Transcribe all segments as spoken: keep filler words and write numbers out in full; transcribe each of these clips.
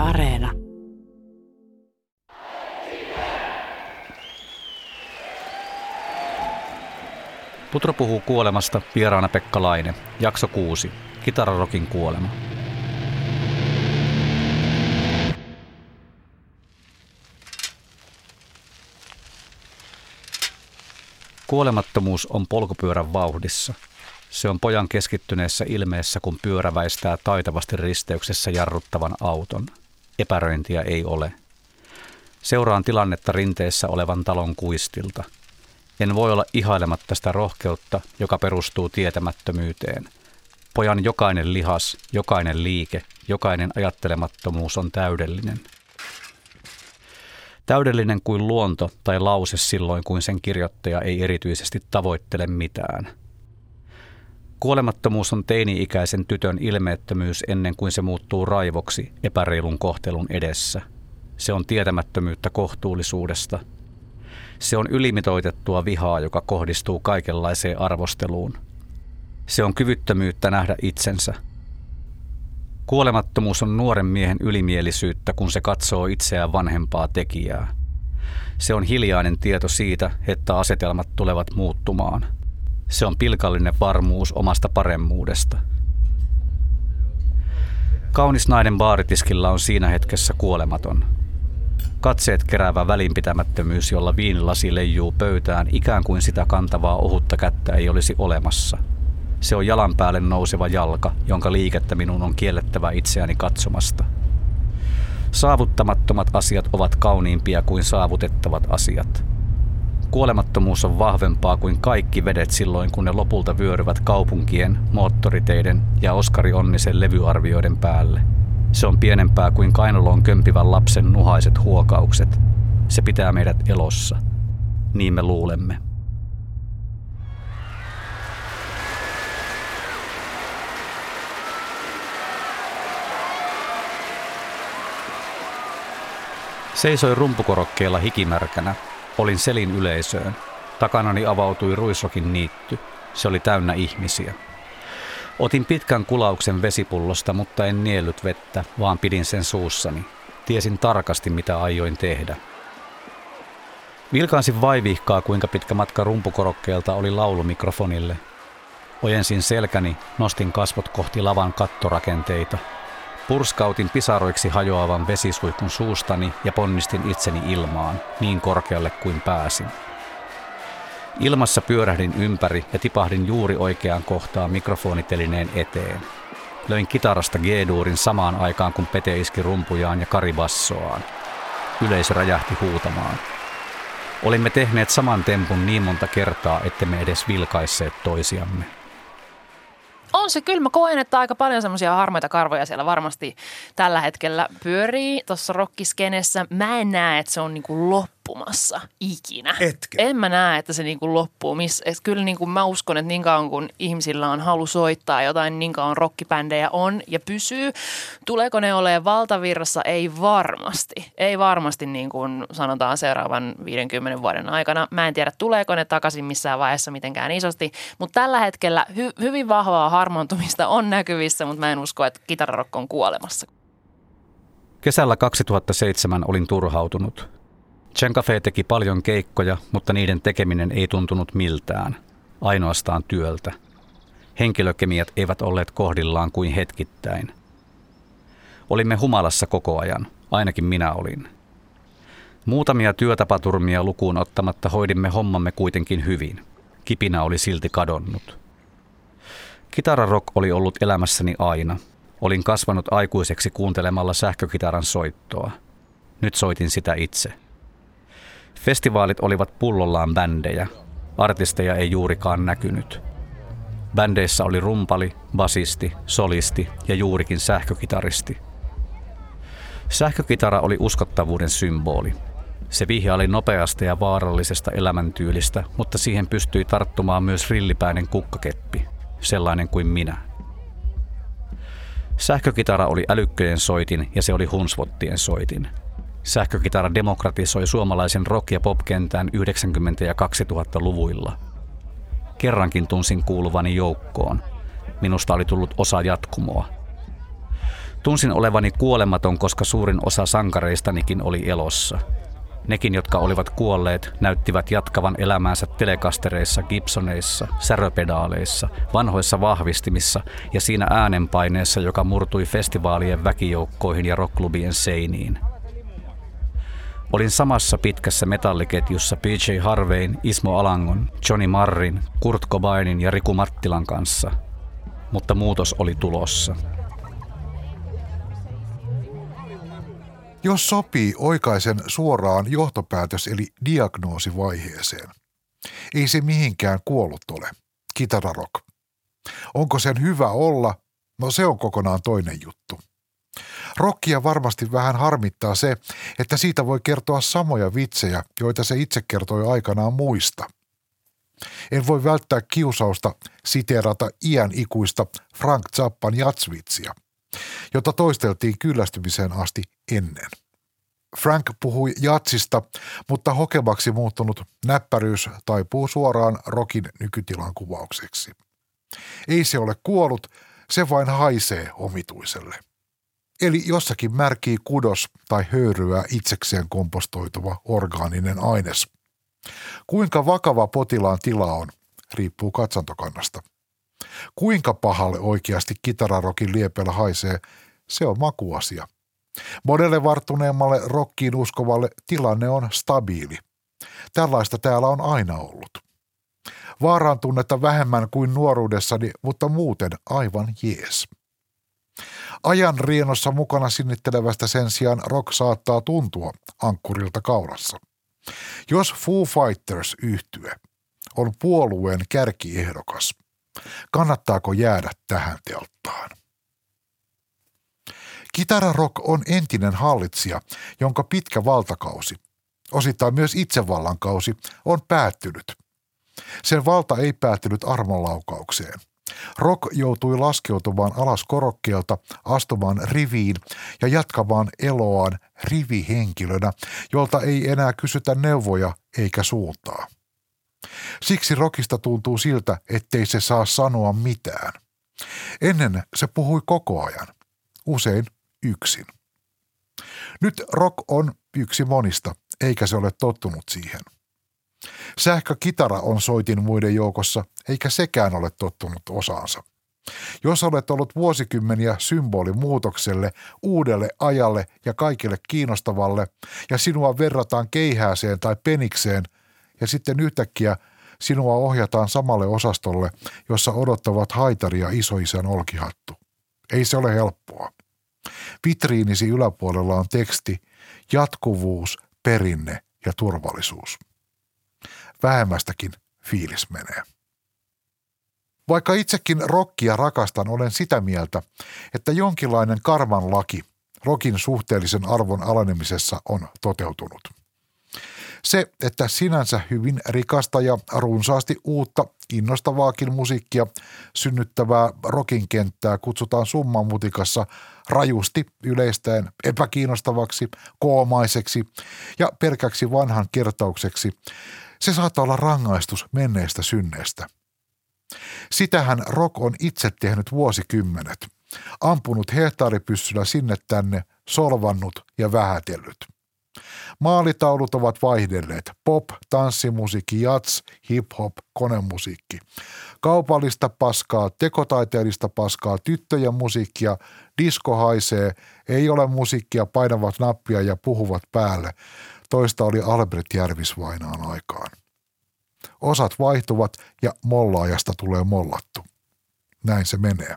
Areena. Putro puhuu kuolemasta, vieraana Pekka Laine. Jakso kuusi. Kitararokin kuolema. Kuolemattomuus on polkupyörän vauhdissa. Se on pojan keskittyneessä ilmeessä, kun pyörä väistää taitavasti risteyksessä jarruttavan auton. Epäröintiä ei ole. Seuraan tilannetta rinteessä olevan talon kuistilta. En voi olla ihailematta sitä rohkeutta, joka perustuu tietämättömyyteen. Pojan jokainen lihas, jokainen liike, jokainen ajattelemattomuus on täydellinen. Täydellinen kuin luonto tai lause silloin, kuin sen kirjoittaja ei erityisesti tavoittele mitään. Kuolemattomuus on teini-ikäisen tytön ilmeettömyys ennen kuin se muuttuu raivoksi epäreilun kohtelun edessä. Se on tietämättömyyttä kohtuullisuudesta. Se on ylimitoitettua vihaa, joka kohdistuu kaikenlaiseen arvosteluun. Se on kyvyttömyyttä nähdä itsensä. Kuolemattomuus on nuoren miehen ylimielisyyttä, kun se katsoo itseään vanhempaa tekijää. Se on hiljainen tieto siitä, että asetelmat tulevat muuttumaan. Se on pilkallinen varmuus omasta paremmuudesta. Kaunis nainen baaritiskillä on siinä hetkessä kuolematon. Katseet keräävä välinpitämättömyys, jolla viinilasi leijuu pöytään, ikään kuin sitä kantavaa ohutta kättä ei olisi olemassa. Se on jalan päälle nouseva jalka, jonka liikettä minun on kiellettävä itseäni katsomasta. Saavuttamattomat asiat ovat kauniimpia kuin saavutettavat asiat. Kuolemattomuus on vahvempaa kuin kaikki vedet silloin, kun ne lopulta vyöryvät kaupunkien, moottoriteiden ja Oskari Onnisen levyarvioiden päälle. Se on pienempää kuin kainaloon kömpivän lapsen nuhaiset huokaukset. Se pitää meidät elossa. Niin me luulemme. Seisoin rumpukorokkeella hikimärkänä. Olin selin yleisöön. Takanani avautui Ruisrokin niitty. Se oli täynnä ihmisiä. Otin pitkän kulauksen vesipullosta, mutta en niellyt vettä, vaan pidin sen suussani. Tiesin tarkasti, mitä aioin tehdä. Vilkaisin vaivihkaa, kuinka pitkä matka rumpukorokkeelta oli laulumikrofonille. Ojensin selkäni, nostin kasvot kohti lavan kattorakenteita. Purskautin pisaroiksi hajoavan vesisuihkun suustani ja ponnistin itseni ilmaan, niin korkealle kuin pääsin. Ilmassa pyörähdin ympäri ja tipahdin juuri oikeaan kohtaan mikrofonitelineen eteen. Löin kitarasta G-duurin samaan aikaan, kun Pete iski rumpujaan ja Kari bassoaan. Yleisö räjähti huutamaan. Olimme tehneet saman tempun niin monta kertaa, ettemme edes vilkaisseet toisiamme. On se kyllä. Mä koen, että aika paljon semmoisia harmaita karvoja siellä varmasti tällä hetkellä pyörii tuossa rockiskenessä. Mä en näe, että se on niinku loppumassa ikinä. Etkä. En mä näe, että se niinku loppuu. Miss, kyllä niinku mä uskon, että niin kauan kun ihmisillä on halu soittaa jotain, niin kauan rockibändejä on ja pysyy. Tuleeko ne olemaan valtavirrassa? Ei varmasti. Ei varmasti niin kuin sanotaan seuraavan viidenkymmenen vuoden aikana. Mä en tiedä, tuleeko ne takaisin missään vaiheessa mitenkään isosti. Mutta tällä hetkellä hy- hyvin vahvaa harmaantumista on näkyvissä, mutta mä en usko, että kitararokko on kuolemassa. Kesällä kaksituhattaseitsemän olin turhautunut. Chen Cafe teki paljon keikkoja, mutta niiden tekeminen ei tuntunut miltään, ainoastaan työltä. Henkilökemiat eivät olleet kohdillaan kuin hetkittäin. Olimme humalassa koko ajan, ainakin minä olin. Muutamia työtapaturmia lukuun ottamatta hoidimme hommamme kuitenkin hyvin. Kipinä oli silti kadonnut. Kitararock oli ollut elämässäni aina. Olin kasvanut aikuiseksi kuuntelemalla sähkökitaran soittoa. Nyt soitin sitä itse. Festivaalit olivat pullollaan bändejä. Artisteja ei juurikaan näkynyt. Bändeissä oli rumpali, basisti, solisti ja juurikin sähkökitaristi. Sähkökitara oli uskottavuuden symboli. Se vihjaili nopeasta ja vaarallisesta elämäntyylistä, mutta siihen pystyi tarttumaan myös rillipäinen kukkakeppi, sellainen kuin minä. Sähkökitara oli älykköjen soitin ja se oli hunsvottien soitin. Sähkökitara demokratisoi suomalaisen rock- ja popkentän yhdeksänkymmentä- ja kaksituhattaluvuilla. Kerrankin tunsin kuuluvani joukkoon. Minusta oli tullut osa jatkumoa. Tunsin olevani kuolematon, koska suurin osa sankareistanikin oli elossa. Nekin, jotka olivat kuolleet, näyttivät jatkavan elämäänsä telekastereissa, Gibsoneissa, säröpedaaleissa, vanhoissa vahvistimissa ja siinä äänenpaineessa, joka murtui festivaalien väkijoukkoihin ja rockklubien seiniin. Olin samassa pitkässä metalliketjussa P J Harveyn, Ismo Alangon, Johnny Marrin, Kurt Cobainin ja Riku Mattilan kanssa, mutta muutos oli tulossa. Jos sopii, oikaisen suoraan johtopäätös- eli diagnoosivaiheeseen. Ei se mihinkään kuollut ole. Kitararock. Onko sen hyvä olla? No se on kokonaan toinen juttu. Rockia varmasti vähän harmittaa se, että siitä voi kertoa samoja vitsejä, joita se itse kertoi aikanaan muista. En voi välttää kiusausta siteerata iän ikuista Frank Zappan jatsvitsiä, jota toisteltiin kyllästymiseen asti ennen. Frank puhui jatsista, mutta hokemaksi muuttunut näppäryys taipuu suoraan rockin nykytilan kuvaukseksi. Ei se ole kuollut, se vain haisee omituiselle. Eli jossakin märkii kudos tai höyryää itsekseen kompostoituva orgaaninen aines. Kuinka vakava potilaan tila on, riippuu katsantokannasta. Kuinka pahalle oikeasti kitararokin liepeillä haisee, se on makuasia. Monelle varttuneemmalle rockiin uskovalle tilanne on stabiili. Tällaista täällä on aina ollut. Vaaran tunnetta vähemmän kuin nuoruudessani, mutta muuten aivan jees. Ajan rienossa mukana sinnittelevästä sen sijaan rock saattaa tuntua ankkurilta kaulassa. Jos Foo Fighters -yhtye on puolueen kärkiehdokas, kannattaako jäädä tähän telttaan? Kitararock on entinen hallitsija, jonka pitkä valtakausi, osittain myös itsevallan kausi, on päättynyt. Sen valta ei päättynyt armonlaukaukseen. Rock joutui laskeutumaan alas korokkeelta, astumaan riviin ja jatkamaan eloaan rivihenkilönä, jolta ei enää kysytä neuvoja eikä suuntaa. Siksi rockista tuntuu siltä, ettei se saa sanoa mitään. Ennen se puhui koko ajan, usein yksin. Nyt rock on yksi monista, eikä se ole tottunut siihen. Sähkökitara on soitin muiden joukossa, eikä sekään ole tottunut osaansa. Jos olet ollut vuosikymmeniä symboli muutokselle, uudelle ajalle ja kaikille kiinnostavalle, ja sinua verrataan keihääseen tai penikseen, ja sitten yhtäkkiä sinua ohjataan samalle osastolle, jossa odottavat haitari ja isoisän olkihattu. Ei se ole helppoa. Vitriinisi yläpuolella on teksti, jatkuvuus, perinne ja turvallisuus. Vähemmästäkin fiilis menee. Vaikka itsekin rockia rakastan, olen sitä mieltä, että jonkinlainen karman laki rockin suhteellisen arvon alenemisessa on toteutunut. Se, että sinänsä hyvin rikasta ja runsaasti uutta, innostavaakin musiikkia synnyttävää rockin kenttää kutsutaan summanmutikassa rajusti yleistäen epäkiinnostavaksi, koomaiseksi ja pelkäksi vanhan kertaukseksi, se saattaa olla rangaistus menneestä synneestä. Sitähän rock on itse tehnyt vuosikymmenet, ampunut hehtaaripyssyllä sinne tänne, solvannut ja vähätellyt. Maalitaulut ovat vaihdelleet: pop, tanssimusiikki, jazz, hip-hop, konemusiikki. Kaupallista paskaa, tekotaiteellista paskaa, tyttöjen musiikkia, disko haisee, ei ole musiikkia, painavat nappia ja puhuvat päälle. Toista oli Albert Järvisvainaan aikaan. Osat vaihtuvat ja mollaajasta tulee mollattu. Näin se menee.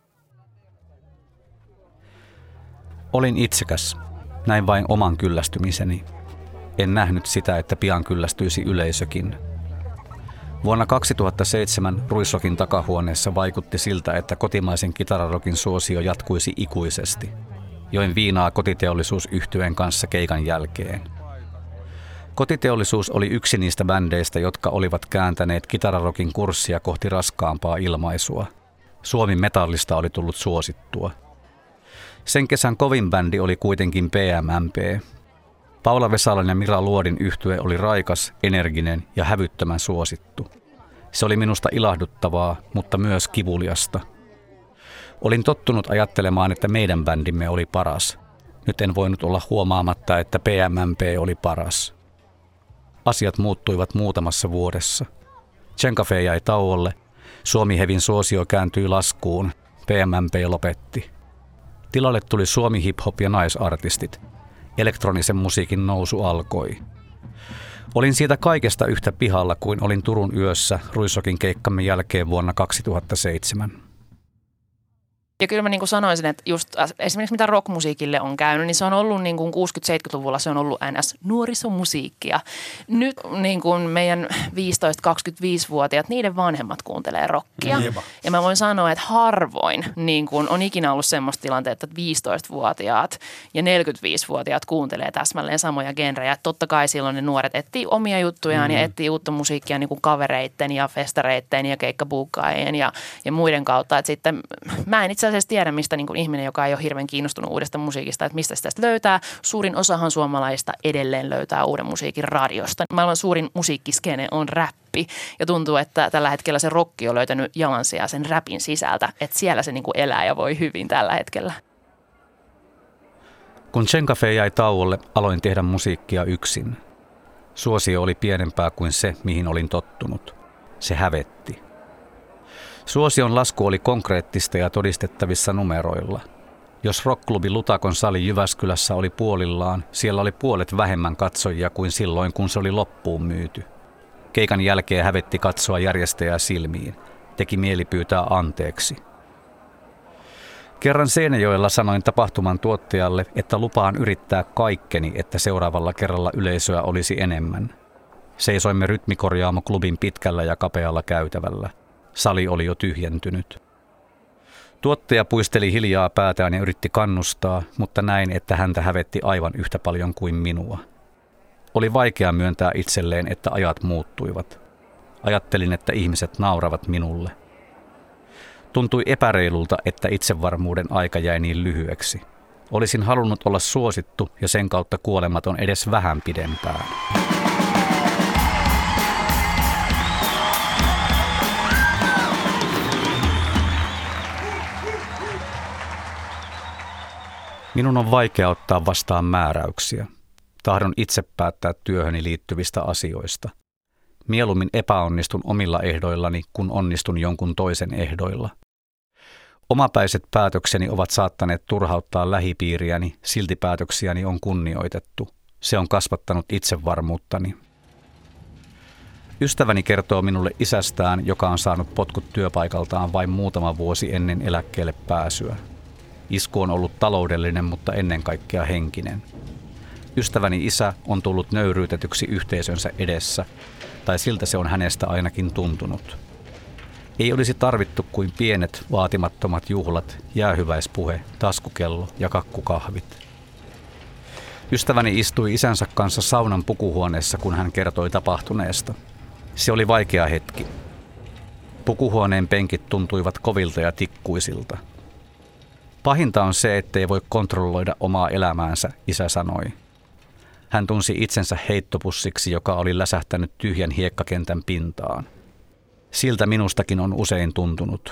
Olin itsekäs. Näin vain oman kyllästymiseni. En nähnyt sitä, että pian kyllästyisi yleisökin. Vuonna kaksituhattaseitsemän Ruisrokin takahuoneessa vaikutti siltä, että kotimaisen kitararokin suosio jatkuisi ikuisesti. Join viinaa Kotiteollisuusyhtyeen kanssa keikan jälkeen. Kotiteollisuus oli yksi niistä bändeistä, jotka olivat kääntäneet kitararokin kurssia kohti raskaampaa ilmaisua. Suomi metallista oli tullut suosittua. Sen kesän kovin bändi oli kuitenkin P M M P. Paula Vesalan ja Mira Luodin yhtye oli raikas, energinen ja hävyttömän suosittu. Se oli minusta ilahduttavaa, mutta myös kivuliasta. Olin tottunut ajattelemaan, että meidän bändimme oli paras. Nyt en voinut olla huomaamatta, että P M M P oli paras. Asiat muuttuivat muutamassa vuodessa. Tjenkafe jäi tauolle, Suomi Hevin suosio kääntyi laskuun, P M M P lopetti. Tilalle tuli Suomi hip-hop ja naisartistit. Elektronisen musiikin nousu alkoi. Olin siitä kaikesta yhtä pihalla kuin olin Turun yössä Ruisrokin keikkamme jälkeen vuonna kaksituhattaseitsemän. Ja kyllä mä niin kuin sanoisin, että just esimerkiksi mitä rockmusiikille on käynyt, niin se on ollut niin kuin kuusikymmentä-seitsemänkymmentäluvulla se on ollut N S-nuorisomusiikkia. Nyt niin kuin meidän viisitoista-kaksikymmentäviisivuotiaat, niiden vanhemmat kuuntelee rockia. Niinpä. Ja mä voin sanoa, että harvoin niin kuin on ikinä ollut semmoista tilanteetta, että viisitoistavuotiaat ja neljäkymmentäviisivuotiaat kuuntelee täsmälleen samoja genrejä. Totta kai silloin ne nuoret etsii omia juttujaan mm. ja etsii uutta musiikkia niin kuin kavereitten ja festareitten ja keikkabuukkaajien ja, ja muiden kautta. Että sitten mä en itse asiassa tiedä, mistä niin kuin ihminen, joka ei ole hirveän kiinnostunut uudesta musiikista, että mistä sitä löytää. Suurin osahan suomalaista edelleen löytää uuden musiikin radiosta. Maailman suurin musiikkiskene on räppi ja tuntuu, että tällä hetkellä se rokki on löytänyt jalansijaa sen räpin sisältä, että siellä se niin kuin elää ja voi hyvin tällä hetkellä. Kun Tjenkafe jäi tauolle, aloin tehdä musiikkia yksin. Suosio oli pienempää kuin se, mihin olin tottunut. Se hävetti. Suosion lasku oli konkreettista ja todistettavissa numeroilla. Jos rockklubi Lutakon sali Jyväskylässä oli puolillaan, siellä oli puolet vähemmän katsojia kuin silloin, kun se oli loppuun myyty. Keikan jälkeen hävetti katsoa järjestäjää silmiin. Teki mieli pyytää anteeksi. Kerran Seinäjoella sanoin tapahtuman tuottajalle, että lupaan yrittää kaikkeni, että seuraavalla kerralla yleisöä olisi enemmän. Seisoimme Rytmikorjaamo-klubin pitkällä ja kapealla käytävällä. Sali oli jo tyhjentynyt. Tuottaja puisteli hiljaa päätään ja yritti kannustaa, mutta näin, että häntä hävetti aivan yhtä paljon kuin minua. Oli vaikea myöntää itselleen, että ajat muuttuivat. Ajattelin, että ihmiset nauravat minulle. Tuntui epäreilulta, että itsevarmuuden aika jäi niin lyhyeksi. Olisin halunnut olla suosittu ja sen kautta kuolematon edes vähän pidempään. Minun on vaikea ottaa vastaan määräyksiä. Tahdon itse päättää työhöni liittyvistä asioista. Mieluummin epäonnistun omilla ehdoillani, kun onnistun jonkun toisen ehdoilla. Omapäiset päätökseni ovat saattaneet turhauttaa lähipiiriäni, silti päätöksiäni on kunnioitettu. Se on kasvattanut itsevarmuuttani. Ystäväni kertoo minulle isästään, joka on saanut potkut työpaikaltaan vain muutama vuosi ennen eläkkeelle pääsyä. Isku on ollut taloudellinen, mutta ennen kaikkea henkinen. Ystäväni isä on tullut nöyryytetyksi yhteisönsä edessä, tai siltä se on hänestä ainakin tuntunut. Ei olisi tarvittu kuin pienet, vaatimattomat juhlat, jäähyväispuhe, taskukello ja kakkukahvit. Ystäväni istui isänsä kanssa saunan pukuhuoneessa, kun hän kertoi tapahtuneesta. Se oli vaikea hetki. Pukuhuoneen penkit tuntuivat kovilta ja tikkuisilta. Pahinta on se, ettei voi kontrolloida omaa elämäänsä, isä sanoi. Hän tunsi itsensä heittopussiksi, joka oli läsähtänyt tyhjän hiekkakentän pintaan. Siltä minustakin on usein tuntunut.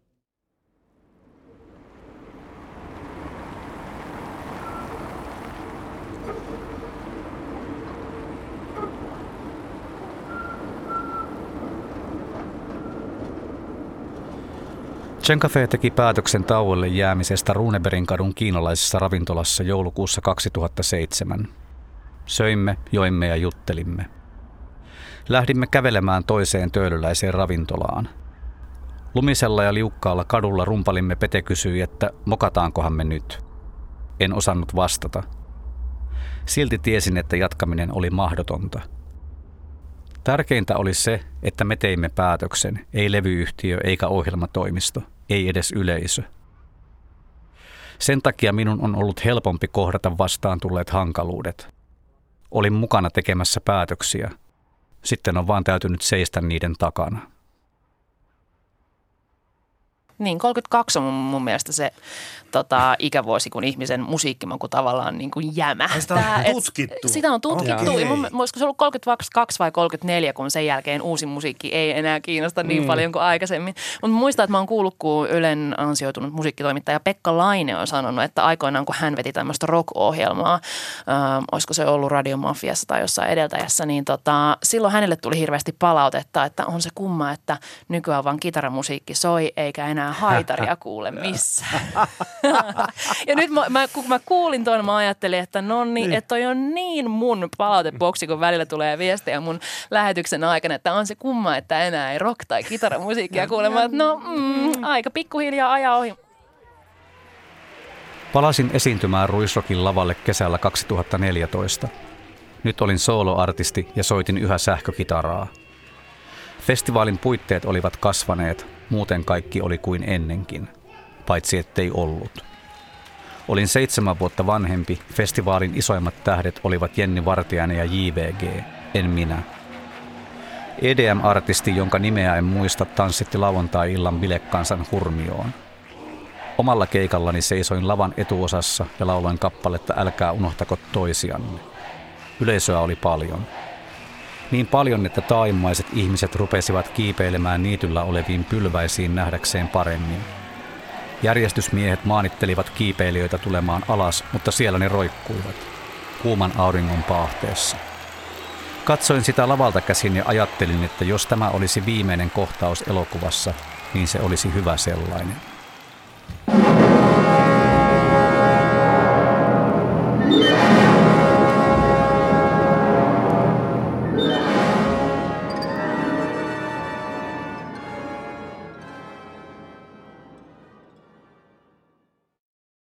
Tjenkafe teki päätöksen tauolle jäämisestä Runebergin kiinalaisessa ravintolassa joulukuussa kaksituhattaseitsemän. Söimme, joimme ja juttelimme. Lähdimme kävelemään toiseen töölöläiseen ravintolaan. Lumisella ja liukkaalla kadulla rumpalimme Pete kysyi, että mokataankohan me nyt. En osannut vastata. Silti tiesin, että jatkaminen oli mahdotonta. Tärkeintä oli se, että me teimme päätöksen, ei levyyhtiö eikä ohjelmatoimisto, ei edes yleisö. Sen takia minun on ollut helpompi kohdata vastaan tulleet hankaluudet. Olin mukana tekemässä päätöksiä. Sitten on vaan täytynyt seistä niiden takana. Niin, kolmekymmentäkaksi on mun, mun mielestä se tota, ikävuosi, kun ihmisen musiikkimaku tavallaan niin kuin jämähtää. Sitä on tutkittu. Et, sitä on tutkittu. Okay. Ja mun, olisiko se ollut kolmekymmentäkaksi vai kolmekymmentäneljä, kun sen jälkeen uusi musiikki ei enää kiinnosta niin mm. paljon kuin aikaisemmin. Mutta muistan, että mä oon kuullut, kun Ylen ansioitunut musiikkitoimittaja Pekka Laine on sanonut, että aikoinaan kun hän veti tämmöistä rock-ohjelmaa, äh, olisiko se ollut Radiomafiassa tai jossain edeltäjässä, niin tota, silloin hänelle tuli hirveästi palautetta, että on se kumma, että nykyään vaan kitaramusiikki soi eikä enää haitaria kuule missään. Ja nyt mä, mä, kun mä kuulin tuon, mä ajattelin, että no niin, että toi on niin mun palauteboksi, kun välillä tulee viestejä mun lähetyksen aikana, että on se kumma, että enää ei rock- tai kitaramusiikkia kuulemaan, että no mm, aika pikkuhiljaa ajaa ohi. Palasin esiintymään Ruisrockin lavalle kesällä kaksituhattaneljätoista. Nyt olin soloartisti ja soitin yhä sähkökitaraa. Festivaalin puitteet olivat kasvaneet, muuten kaikki oli kuin ennenkin, paitsi ettei ollut. Olin seitsemän vuotta vanhempi, festivaalin isoimmat tähdet olivat Jenni Vartiainen ja J V G, en minä. E D M-artisti, jonka nimeä en muista, tanssitti lauantai-illan bilekansan hurmioon. Omalla keikallani seisoin lavan etuosassa ja lauloin kappaletta Älkää unohtako toisianne. Yleisöä oli paljon. Niin paljon, että taaimaiset ihmiset rupesivat kiipeilemään niityllä oleviin pylväisiin nähdäkseen paremmin. Järjestysmiehet maanittelivat kiipeilijöitä tulemaan alas, mutta siellä ne roikkuivat, kuuman auringon paahteessa. Katsoin sitä lavalta käsin ja ajattelin, että jos tämä olisi viimeinen kohtaus elokuvassa, niin se olisi hyvä sellainen.